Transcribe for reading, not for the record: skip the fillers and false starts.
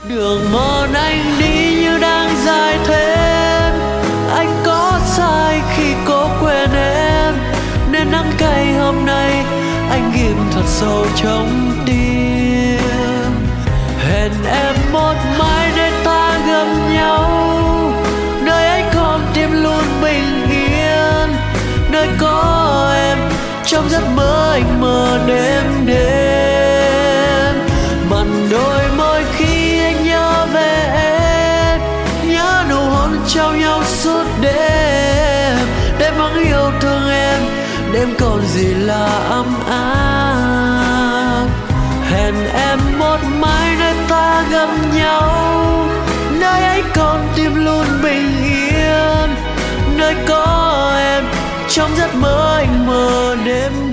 Đường mòn anh đi như đang dài thêm, anh có sai khi cố quên em, nên nắng cay hôm nay anh ghim thật sâu trong tim. Hẹn em một mai để ta gặp nhau, nơi anh con tim luôn bình yên, nơi có em trong giấc mơ anh mơ đêm đêm. Mặn đôi môi khi anh nhớ về em, nhớ nụ hôn trao nhau suốt đêm. Đêm vắng yêu thương em, đêm còn gì là ấm áp. Hẹn em một mai nơi ta gặp nhau, nơi anh con tim luôn bình yên, nơi có em trong giấc mơ anh mơ đêm